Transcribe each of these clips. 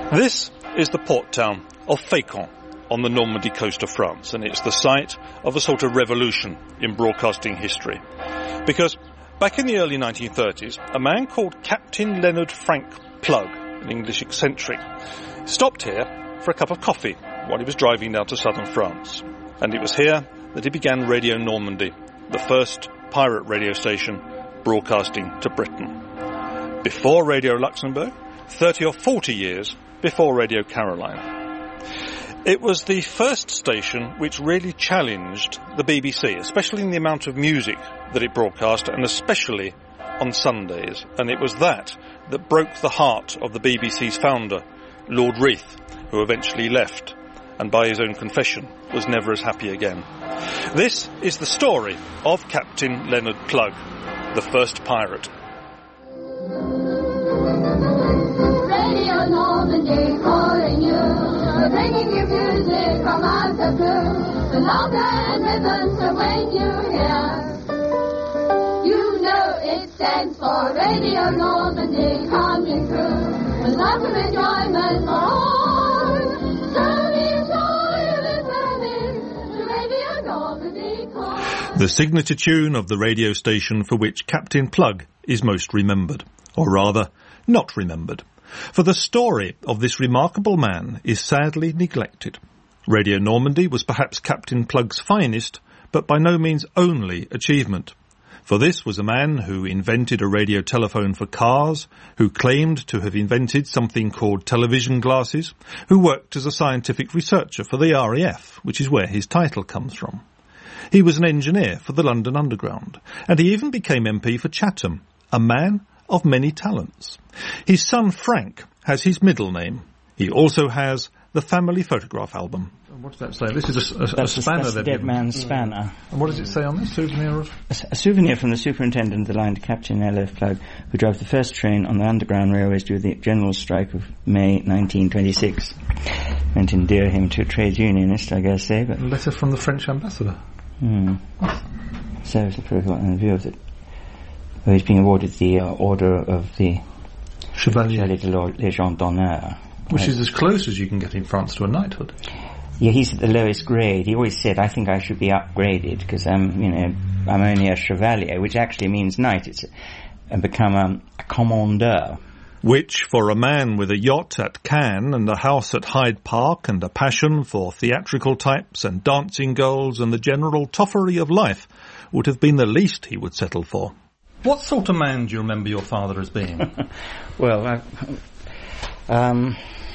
This is the port town of Fécamp on the Normandy coast of France, and it's the site of a sort of revolution in broadcasting history. Because back in the early 1930s, a man called Captain Leonard Frank Plug, an English eccentric, stopped here for a cup of coffee while he was driving down to southern France. And it was here that he began Radio Normandy, the first pirate radio station broadcasting to Britain. Before Radio Luxembourg, 30 or 40 years before Radio Caroline. It was the first station which really challenged the BBC, especially in the amount of music that it broadcast, and especially on Sundays. And it was that broke the heart of the BBC's founder, Lord Reith, who eventually left, and by his own confession, was never as happy again. This is the story of Captain Leonard Plug, the first pirate. Radio Normandy calling you, bringing you music from out the blue, the laughter and rhythms of when you hear. You know it stands for Radio Normandy coming through, with lots of enjoyment for all. So enjoy listening to Radio Normandy calling. The signature tune of the radio station for which Captain Plug is most remembered, or rather, not remembered. For the story of this remarkable man is sadly neglected. Radio Normandy was perhaps Captain Plug's finest, but by no means only achievement. For this was a man who invented a radio telephone for cars, who claimed to have invented something called television glasses, who worked as a scientific researcher for the RAF, which is where his title comes from. He was an engineer for the London Underground, and he even became MP for Chatham, a man of many talents. His son Frank has his middle name. He also has the family photograph album. What does that say? This is a spanner. That's the dead man's spanner. And what does it say on this souvenir of? A souvenir from the superintendent of the line, Captain L.F. Plug, who drove the first train on the Underground Railways during the general strike of May 1926. Meant to endear him to a trade unionist, I guess say, but... A letter from the French ambassador. So, the proof in view of it. Well, he's being awarded the Order of the Chevalier de la Légion d'Honneur. Which is as close as you can get in France to a knighthood. Yeah, he's at the lowest grade. He always said, I think I should be upgraded because I'm only a chevalier, which actually means knight. And become a commandeur. Which, for a man with a yacht at Cannes and a house at Hyde Park and a passion for theatrical types and dancing girls and the general toffery of life, would have been the least he would settle for. What sort of man do you remember your father as being? Well, a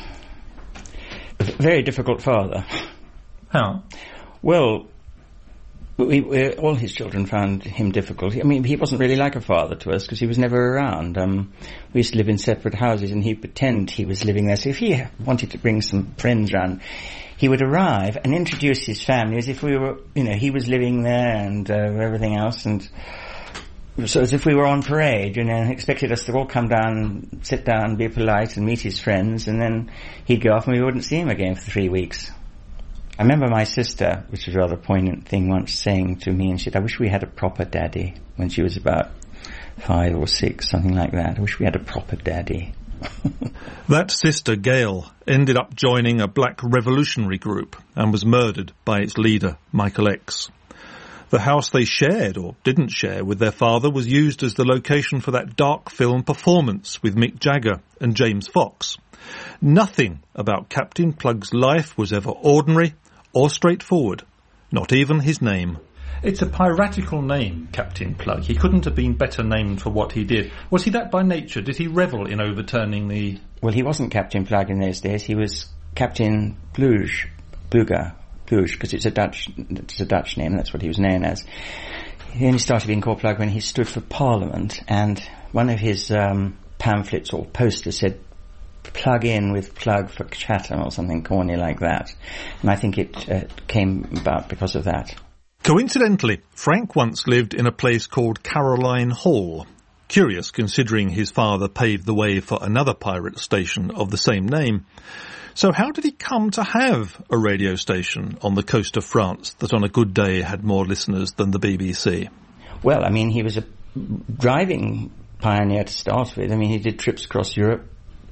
very difficult father. How? Well, all his children found him difficult. I mean, he wasn't really like a father to us because he was never around. We used to live in separate houses and he'd pretend he was living there. So if he wanted to bring some friends round, he would arrive and introduce his family as if we were, he was living there and everything else, and so as if we were on parade, expected us to all come down, sit down, be polite and meet his friends, and then he'd go off and we wouldn't see him again for 3 weeks. I remember my sister, which was a rather poignant thing, once saying to me, and she said, I wish we had a proper daddy, when she was about 5 or 6, something like that. I wish we had a proper daddy. That sister, Gail, ended up joining a black revolutionary group and was murdered by its leader, Michael X. The house they shared, or didn't share, with their father was used as the location for that dark film Performance with Mick Jagger and James Fox. Nothing about Captain Plug's life was ever ordinary or straightforward, not even his name. It's a piratical name, Captain Plug. He couldn't have been better named for what he did. Was he that by nature? Did he revel in overturning the... Well, he wasn't Captain Plug in those days. He was Captain Pluge, because it's a Dutch name. That's what he was known as. He only started being called Plug when he stood for Parliament, and one of his pamphlets or posters said, "Plug in with Plug for Chatham," or something corny like that. And I think it came about because of that. Coincidentally, Frank once lived in a place called Caroline Hall. Curious, considering his father paved the way for another pirate station of the same name. So how did he come to have a radio station on the coast of France that on a good day had more listeners than the BBC? Well, I mean, he was a driving pioneer to start with. I mean, he did trips across Europe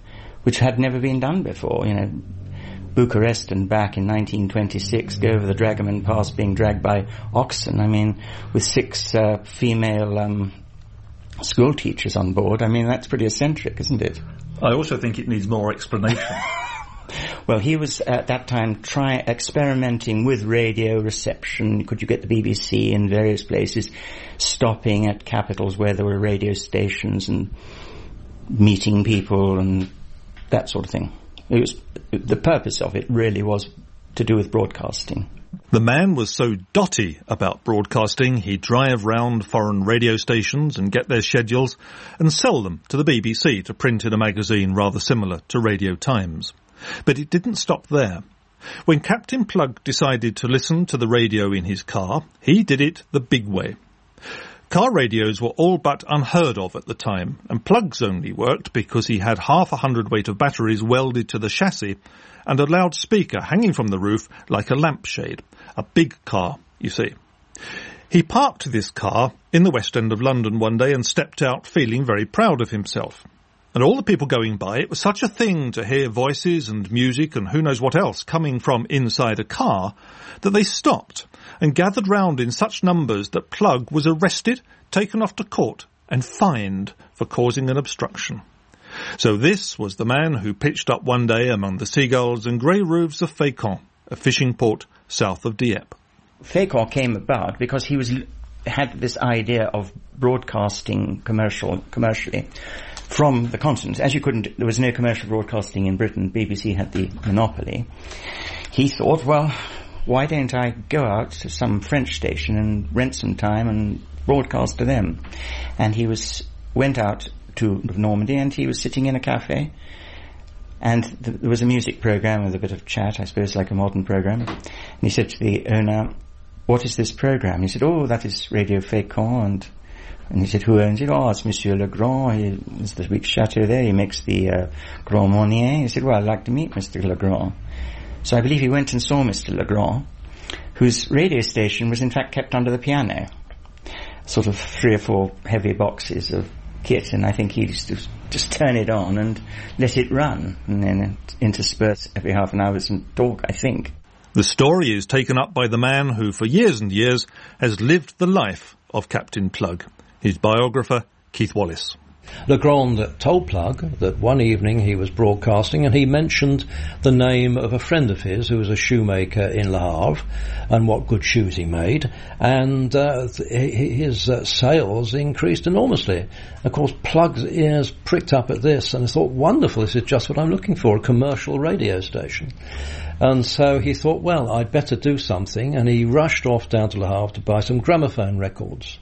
which had never been done before. Bucharest and back in 1926, go over the Dragoman Pass being dragged by oxen. I mean, with 6 female school teachers on board. I mean, that's pretty eccentric, isn't it? I also think it needs more explanation. Well, he was at that time experimenting with radio reception. Could you get the BBC in various places, stopping at capitals where there were radio stations and meeting people and that sort of thing. The purpose of it really was to do with broadcasting. The man was so dotty about broadcasting, he'd drive round foreign radio stations and get their schedules and sell them to the BBC to print in a magazine rather similar to Radio Times. But it didn't stop there. When Captain Plug decided to listen to the radio in his car, he did it the big way. Car radios were all but unheard of at the time, and Plug's only worked because he had half a hundredweight of batteries welded to the chassis and a loudspeaker hanging from the roof like a lampshade. A big car, you see. He parked this car in the West End of London one day and stepped out feeling very proud of himself. And all the people going by, it was such a thing to hear voices and music and who knows what else coming from inside a car, that they stopped and gathered round in such numbers that Plug was arrested, taken off to court and fined for causing an obstruction. So this was the man who pitched up one day among the seagulls and grey roofs of Fécamp, a fishing port south of Dieppe. Fécamp came about because he had this idea of broadcasting commercially from the continent. As there was no commercial broadcasting in Britain, BBC had the monopoly. He thought, well, why don't I go out to some French station and rent some time and broadcast to them? And he went out to Normandy, and he was sitting in a cafe, and there was a music program with a bit of chat, I suppose, like a modern program. And he said to the owner, "What is this program?" He said, "Oh, that is Radio Fécamp." And he said, "Who owns it?" "Oh, it's Monsieur Legrand. He's the big chateau there. He makes the Grand Marnier." He said, "Well, I'd like to meet Mr. Legrand." So I believe he went and saw Mr. Legrand, whose radio station was in fact kept under the piano. Sort of 3 or 4 heavy boxes of kit, and I think he used to just turn it on and let it run, and then intersperse every half an hour with some talk, I think. The story is taken up by the man who for years and years has lived the life of Captain Plug, his biographer, Keith Wallace. Legrand told Plug that one evening he was broadcasting and he mentioned the name of a friend of his who was a shoemaker in Le Havre and what good shoes he made, and his sales increased enormously. Of course, Plug's ears pricked up at this and he thought, wonderful, this is just what I'm looking for, a commercial radio station. And so he thought, well, I'd better do something, and he rushed off down to Le Havre to buy some gramophone records.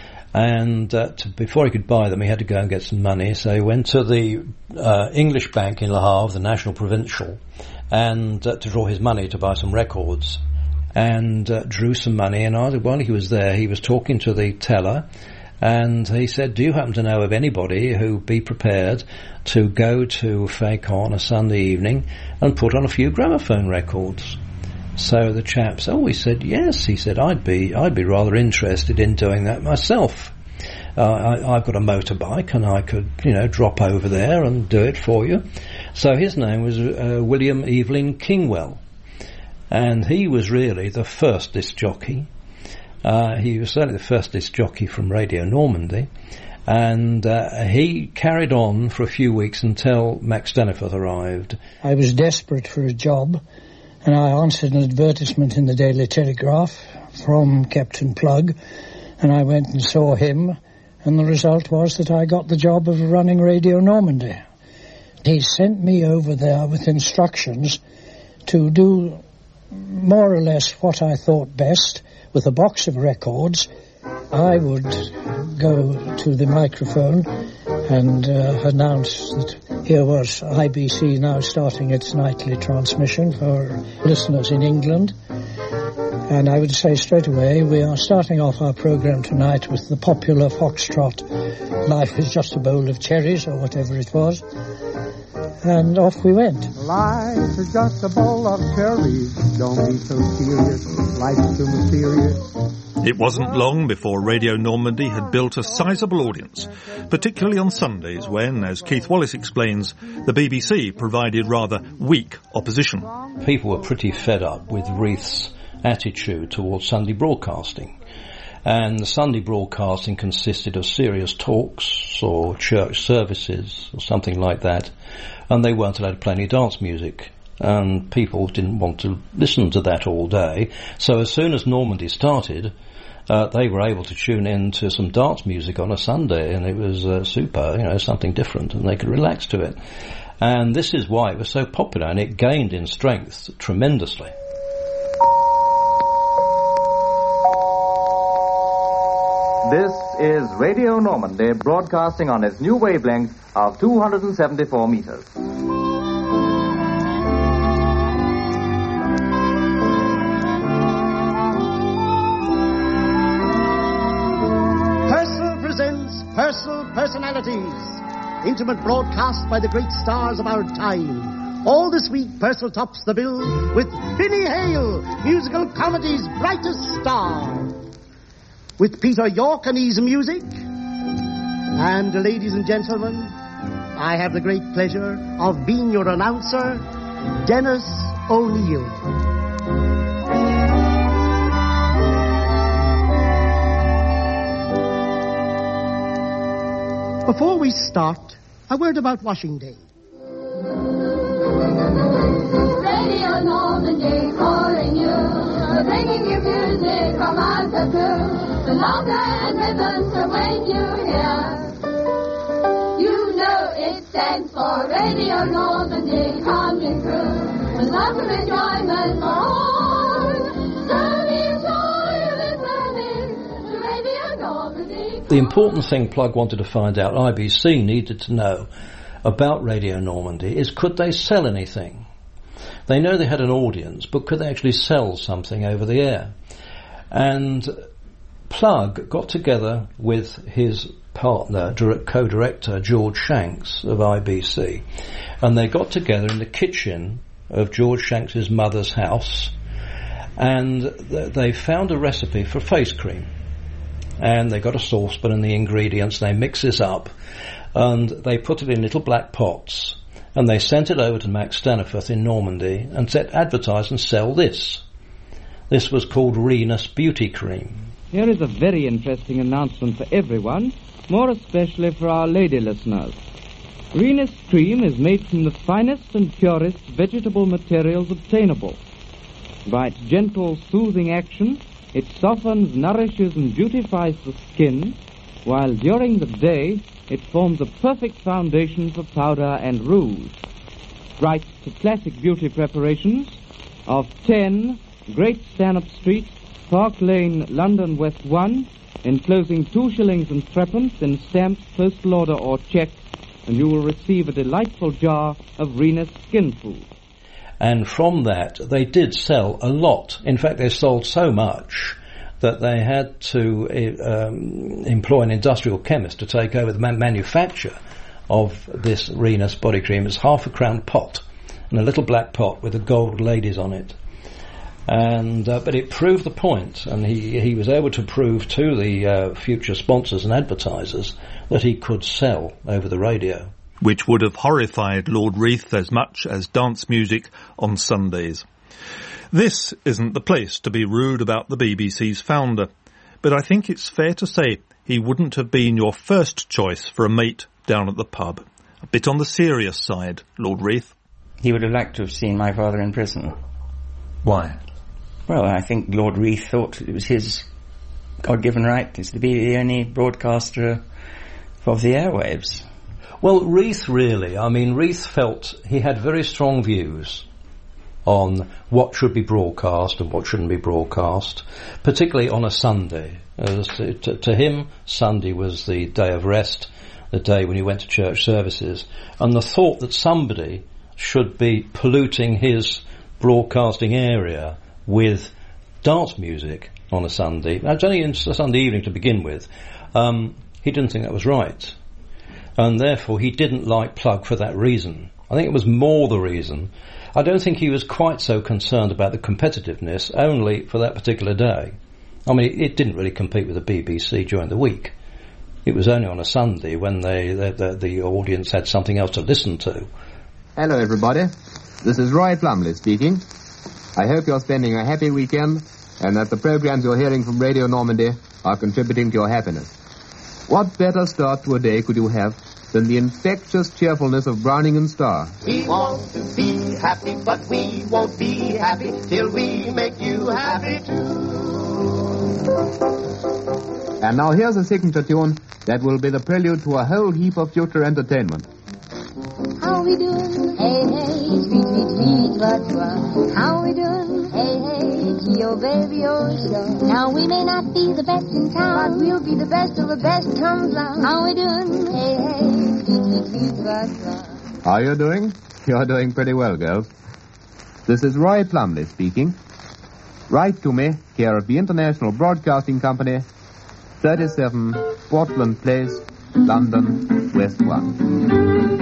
And before he could buy them, he had to go and get some money. So he went to the English bank in Le Havre, the National Provincial, and to draw his money to buy some records. And drew some money. And while he was there, he was talking to the teller. And he said, "Do you happen to know of anybody who'd be prepared to go to Fécamp on a Sunday evening and put on a few gramophone records?" So the chap said, he said, yes. He said, I'd be rather interested in doing that myself. I've got a motorbike and I could, drop over there and do it for you. So his name was William Evelyn Kingwell. And he was really the first disc jockey. He was certainly the first disc jockey from Radio Normandy. And he carried on for a few weeks until Max Steniforth arrived. I was desperate for a job, and I answered an advertisement in the Daily Telegraph from Captain Plug, and I went and saw him, and the result was that I got the job of running Radio Normandy. He sent me over there with instructions to do more or less what I thought best with a box of records. I would go to the microphone and announce that here was IBC now starting its nightly transmission for listeners in England. And I would say straight away, we are starting off our programme tonight with the popular foxtrot, Life is Just a Bowl of Cherries, or whatever it was. And off we went. Life is just a bowl of cherries. Don't be so serious. Life's too mysterious. It wasn't long before Radio Normandy had built a sizable audience, particularly on Sundays when, as Keith Wallace explains, the BBC provided rather weak opposition. People were pretty fed up with Reith's attitude towards Sunday broadcasting. And the Sunday broadcasting consisted of serious talks or church services or something like that, and they weren't allowed to play any dance music. And people didn't want to listen to that all day. So as soon as Normandy started, they were able to tune in to some dance music on a Sunday, and it was super, something different, and they could relax to it. And this is why it was so popular, and it gained in strength tremendously. This is Radio Normandy, broadcasting on its new wavelength of 274 meters. Personal personalities, intimate broadcast by the great stars of our time. All this week, Purcell tops the bill with Binny Hale, musical comedy's brightest star. With Peter York and his music. And, ladies and gentlemen, I have the great pleasure of being your announcer, Dennis O'Neill. Before we start, a word about washing day. Radio Normandy calling you, bringing you music from out the blue. The laughter and rhythms are when you hear. You know it stands for Radio Normandy coming through. With lots of enjoyment for all. So enjoy listening to Radio Normandy. The important thing Plug wanted to find out, IBC needed to know about Radio Normandy, is could they sell anything? They know they had an audience, but could they actually sell something over the air? And Plug got together with his partner, co-director George Shanks of IBC, and they got together in the kitchen of George Shanks's mother's house, and they found a recipe for face cream. And they got a saucepan and the ingredients, they mix this up, and they put it in little black pots, and they sent it over to Max Staniforth in Normandy and said, advertise and sell this. This was called Renus Beauty Cream. Here is a very interesting announcement for everyone, more especially for our lady listeners. Renus Cream is made from the finest and purest vegetable materials obtainable. By its gentle, soothing action, it softens, nourishes, and beautifies the skin, while during the day it forms a perfect foundation for powder and rouge. Write to Classic Beauty Preparations of 10 Great Stanhope Street, Park Lane, London West 1, enclosing 2 shillings and 3pence in stamps, postal order or cheque, and you will receive a delightful jar of Renus Skin Food. And from that, they did sell a lot. In fact, they sold so much that they had to employ an industrial chemist to take over the manufacture of this Renus body cream. It's half a crown pot, and a little black pot with the gold ladies on it. And but it proved the point, and he was able to prove to the future sponsors and advertisers that he could sell over the radio. Which would have horrified Lord Reith as much as dance music on Sundays. This isn't the place to be rude about the BBC's founder, but I think it's fair to say he wouldn't have been your first choice for a mate down at the pub. A bit on the serious side, Lord Reith. He would have liked to have seen my father in prison. Why? Well, I think Lord Reith thought it was his God-given right to be the only broadcaster of the airwaves. Well, Reith Reith felt he had very strong views on what should be broadcast and what shouldn't be broadcast, particularly on a Sunday. To him, Sunday was the day of rest, the day when he went to church services, and the thought that somebody should be polluting his broadcasting area with dance music on a Sunday, it's only a Sunday evening to begin with, he didn't think that was right. And therefore he didn't like Plug for that reason. I think it was more the reason. I don't think he was quite so concerned about the competitiveness, only for that particular day. I mean, it didn't really compete with the BBC during the week. It was only on a Sunday when the audience had something else to listen to. Hello, everybody. This is Roy Plumley speaking. I hope you're spending a happy weekend and that the programs you're hearing from Radio Normandy are contributing to your happiness. What better start to a day could you have than the infectious cheerfulness of Browning and Starr? We want to be happy, but we won't be happy till we make you happy too. And now here's a signature tune that will be the prelude to a whole heap of future entertainment. How we doing? Hey, hey, sweet, sweet, sweet, what? How we doing? Hey, hey, Geo, baby, oh, sure. Now we may not be the best in town, but we'll be the best of the best comes round. How we doing? Hey, hey, sweet, sweet, sweet, what? How you doing? You're doing pretty well, girls. This is Roy Plumley speaking. Write to me, care of the International Broadcasting Company, 37 Portland Place, London, West 1.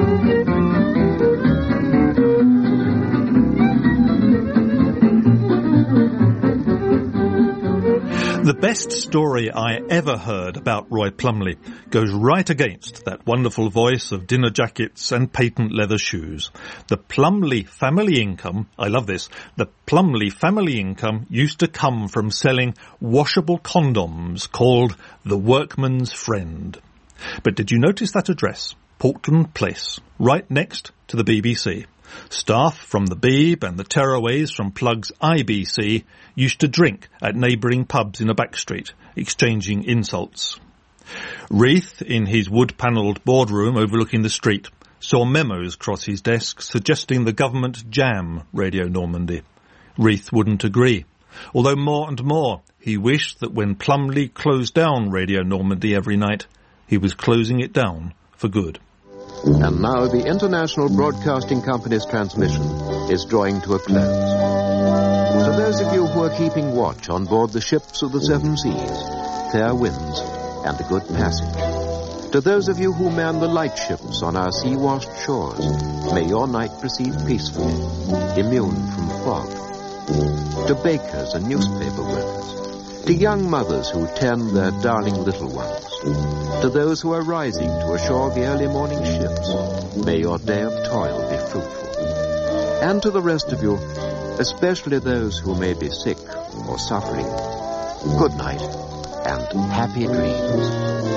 The best story I ever heard about Roy Plumley goes right against that wonderful voice of dinner jackets and patent leather shoes. The Plumley family income, I love this, the Plumley family income used to come from selling washable condoms called the Workman's Friend. But did you notice that address? Portland Place, right next to the BBC. Staff from the Beeb and the tearaways from Plug's IBC used to drink at neighbouring pubs in a back street, exchanging insults. Reith, in his wood-panelled boardroom overlooking the street, saw memos cross his desk suggesting the government jam Radio Normandy. Reith wouldn't agree, although more and more he wished that when Plumley closed down Radio Normandy every night, he was closing it down for good. And now the International Broadcasting Company's transmission is drawing to a close. To those of you who are keeping watch on board the ships of the seven seas, fair winds and a good passage. To those of you who man the lightships on our sea-washed shores, may your night proceed peacefully, immune from fog. To bakers and newspaper workers, to young mothers who tend their darling little ones, to those who are rising to ashore the early morning ships, may your day of toil be fruitful. And to the rest of you, especially those who may be sick or suffering, good night and happy dreams.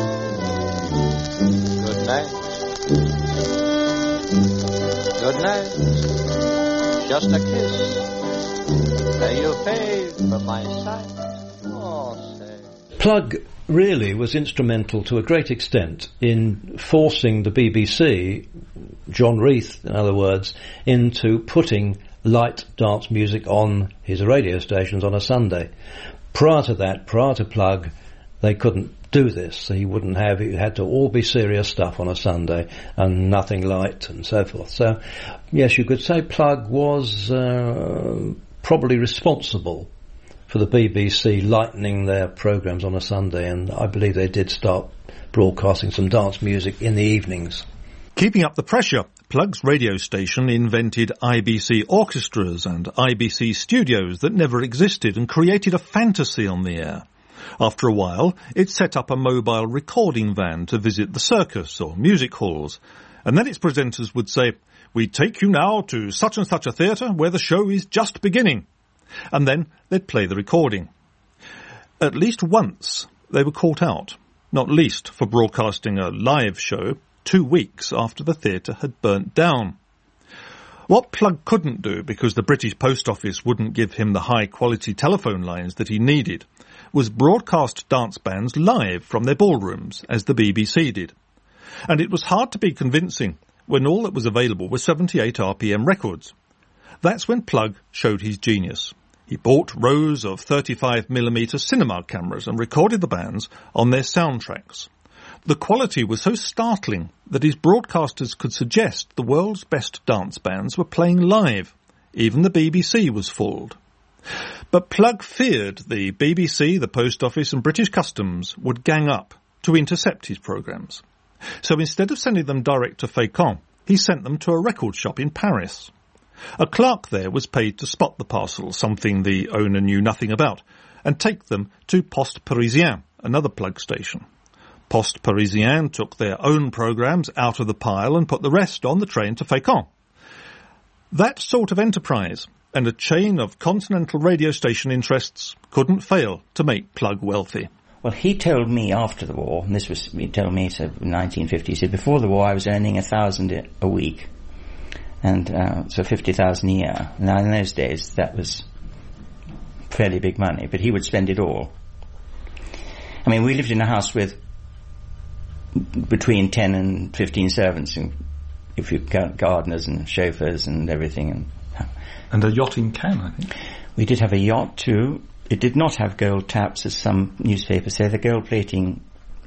Good night. Good night. Just a kiss. May you fade from my sight. Oh, say. Plug really was instrumental to a great extent in forcing the BBC, John Reith in other words, into putting light dance music on his radio stations on a Sunday. Prior to Plug, they couldn't do this. He wouldn't have, it had to all be serious stuff on a Sunday and nothing light and so forth. So yes, you could say Plug was probably responsible for the BBC lightening their programmes on a Sunday, and I believe they did start broadcasting some dance music in the evenings. Keeping up the pressure, Plug's radio station invented IBC orchestras and IBC studios that never existed and created a fantasy on the air. After a while, it set up a mobile recording van to visit the circus or music halls, and then its presenters would say, "We take you now to such and such a theatre where the show is just beginning." And then they'd play the recording. At least once they were caught out, not least for broadcasting a live show 2 weeks after the theatre had burnt down. What Plug couldn't do, because the British Post Office wouldn't give him the high-quality telephone lines that he needed, was broadcast dance bands live from their ballrooms, as the BBC did. And it was hard to be convincing when all that was available was 78 RPM records. That's when Plug showed his genius. He bought rows of 35mm cinema cameras and recorded the bands on their soundtracks. The quality was so startling that his broadcasters could suggest the world's best dance bands were playing live. Even the BBC was fooled. But Plug feared the BBC, the Post Office and British Customs would gang up to intercept his programmes. So instead of sending them direct to Fécamp, he sent them to a record shop in Paris. A clerk there was paid to spot the parcel, something the owner knew nothing about, and take them to Poste Parisien, another Plug station. Poste Parisien took their own programmes out of the pile and put the rest on the train to Fécamp. That sort of enterprise and a chain of continental radio station interests couldn't fail to make Plug wealthy. Well, he told me after the war, and he told me in 1950, he said, before the war I was earning 1,000 a week, and so 50,000 a year. Now in those days that was fairly big money, but he would spend it all. I mean, we lived in a house with between 10 and 15 servants, and if you count gardeners and chauffeurs and everything. And a yacht in Cannes, I think. We did have a yacht too. It did not have gold taps, as some newspapers say. The gold plating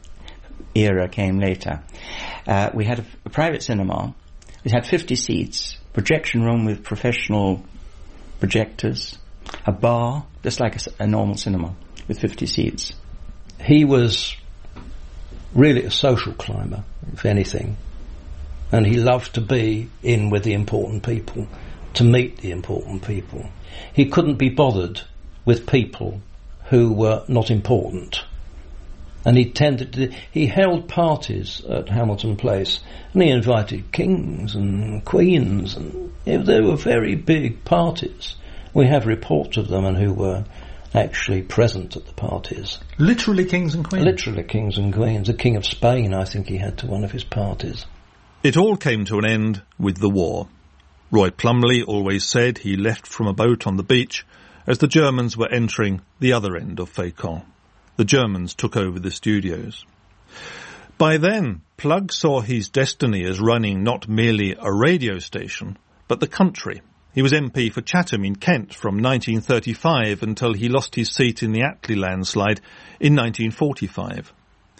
era came later. We had a private cinema. We had 50 seats, projection room with professional projectors, a bar, just like a normal cinema, with 50 seats. He was really a social climber, if anything. And he loved to be in with the important people, to meet the important people. He couldn't be bothered with people who were not important. And he held parties at Hamilton Place, and he invited kings and queens, and they were very big parties. We have reports of them and who were actually present at the parties. Literally kings and queens? Literally kings and queens. The King of Spain, I think he had to one of his parties. It all came to an end with the war. Roy Plumley always said he left from a boat on the beach as the Germans were entering the other end of Fécamp. The Germans took over the studios. By then, Plug saw his destiny as running not merely a radio station, but the country. He was MP for Chatham in Kent from 1935 until he lost his seat in the Attlee landslide in 1945.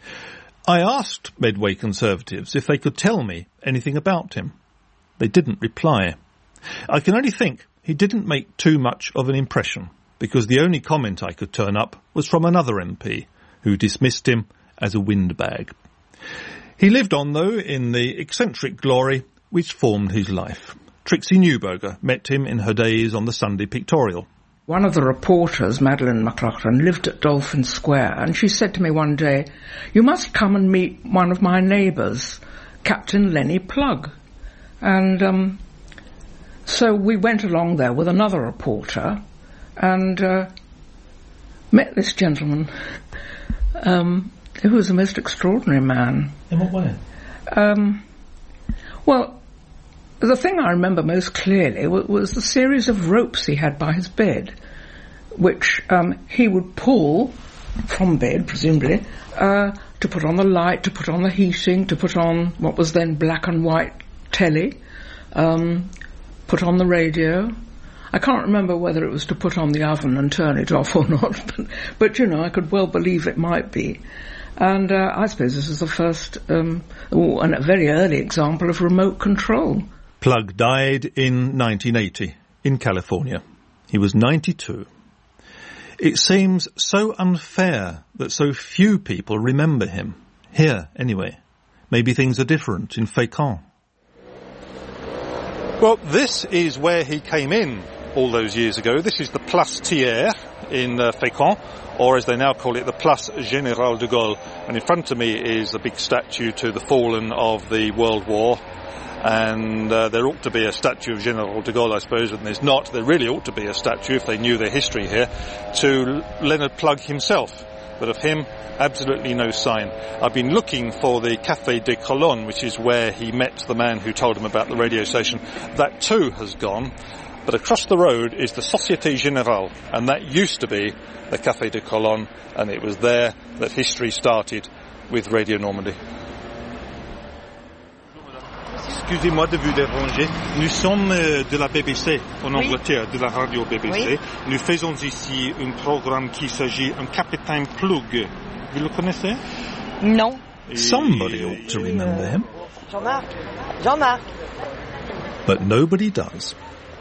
I asked Medway Conservatives if they could tell me anything about him. They didn't reply. I can only think he didn't make too much of an impression, because the only comment I could turn up was from another MP, who dismissed him as a windbag. He lived on, though, in the eccentric glory which formed his life. Trixie Newberger met him in her days on the Sunday Pictorial. One of the reporters, Madeleine McLaughlin, lived at Dolphin Square, and she said to me one day, "You must come and meet one of my neighbours, Captain Lenny Plug." And so we went along there with another reporter and met this gentleman who was a most extraordinary man. In what way? Well, the thing I remember most clearly was the series of ropes he had by his bed, which he would pull from bed, presumably, to put on the light, to put on the heating, to put on what was then black and white telly, put on the radio. I can't remember whether it was to put on the oven and turn it off or not, but you know, I could well believe it might be. And I suppose this is the first, and a very early example of remote control. Plug died in 1980 in California. He was 92. It seems so unfair that so few people remember him. Here, anyway. Maybe things are different in Fécamp. Well, this is where he came in all those years ago. This is the Place Thiers in Fécamp, or as they now call it, the Place Général de Gaulle. And in front of me is a big statue to the fallen of the World War. And there ought to be a statue of Général de Gaulle, I suppose, and there's not. There really ought to be a statue, if they knew their history here, to Leonard Plug himself. But of him, absolutely no sign. I've been looking for the Café des Colonnes, which is where he met the man who told him about the radio station. That too has gone. But across the road is the Société Générale, and that used to be the Café des Colonnes, and it was there that history started with Radio Normandy. Excusez-moi de vous déranger. Nous sommes de la BBC en Angleterre, de la radio BBC. Nous faisons ici un programme qui s'agit un Capitaine Plug. Vous le connaissez? Non. Somebody ought to remember him. Jean-Marc. But nobody does.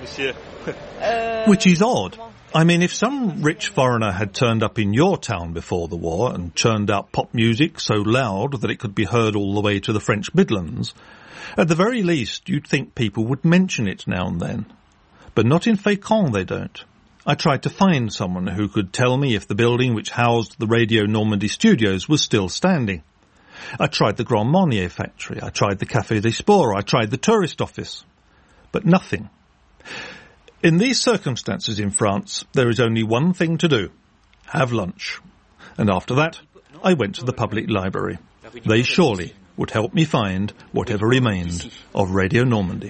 Which is odd. I mean, if some rich foreigner had turned up in your town before the war and churned out pop music so loud that it could be heard all the way to the French Midlands, at the very least you'd think people would mention it now and then. But not in Fécamp, they don't. I tried to find someone who could tell me if the building which housed the Radio Normandy studios was still standing. I tried the Grand Marnier factory, I tried the Café des Sports, I tried the tourist office. But nothing. In these circumstances in France, there is only one thing to do. Have lunch. And after that, I went to the public library. They surely would help me find whatever remained of Radio Normandy.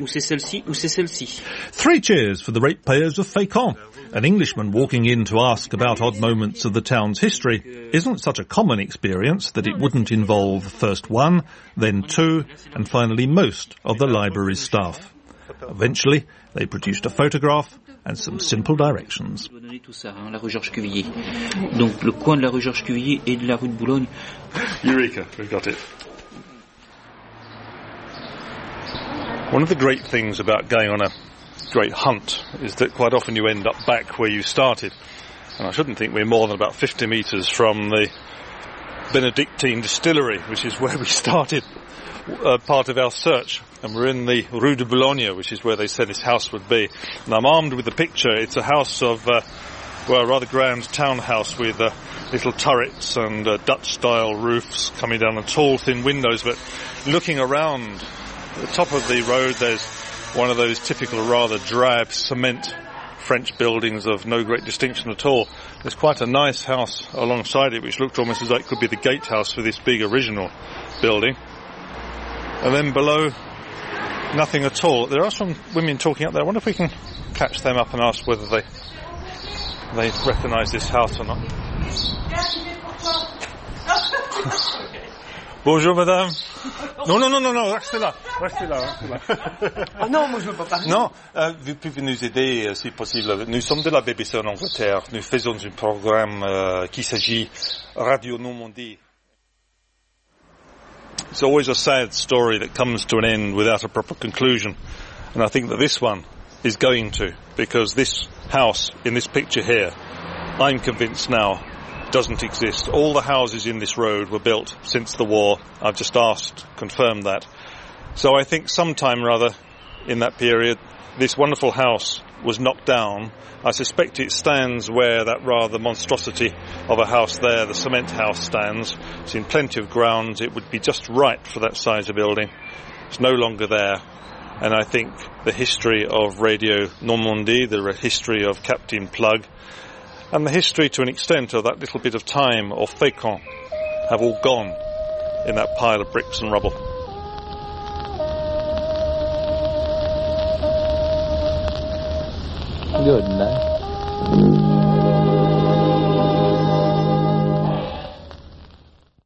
3 cheers for the ratepayers of Fécamp. An Englishman walking in to ask about odd moments of the town's history isn't such a common experience that it wouldn't involve first one, then 2, and finally most of the library's staff. Eventually, they produced a photograph and some simple directions. Eureka, we've got it. One of the great things about going on a great hunt is that quite often you end up back where you started. And I shouldn't think we're more than about 50 metres from the Benedictine distillery, which is where we started part of our search. And we're in the Rue de Boulogne, which is where they said this house would be. And I'm armed with the picture. It's a house of, a rather grand townhouse with little turrets and Dutch-style roofs coming down and tall, thin windows. But looking around, at the top of the road, there's one of those typical rather drab cement French buildings of no great distinction at all. There's quite a nice house alongside it, which looked almost as though it could be the gatehouse for this big original building. And then below, nothing at all. There are some women talking up there. I wonder if we can catch them up and ask whether they recognise this house or not. Bonjour, madame. Non, restez là. Oh non, moi je veux pas parler. Non, vous pouvez nous aider si possible. Nous sommes de la BBC en Angleterre. Nous faisons un programme qui s'agit Radio Normandie. It's always a sad story that comes to an end without a proper conclusion. And I think that this one is going to, because this house in this picture here, I'm convinced now, doesn't exist. All the houses in this road were built since the war. I've just asked, confirmed that. So I think sometime rather in that period, this wonderful house was knocked down. I suspect it stands where that rather monstrosity of a house there, the cement house, stands. It's in plenty of ground. It would be just right for that size of building. It's no longer there. And I think the history of Radio Normandie, the history of Captain Plug, and the history, to an extent, of that little bit of time of Fécamp have all gone in that pile of bricks and rubble. Good night.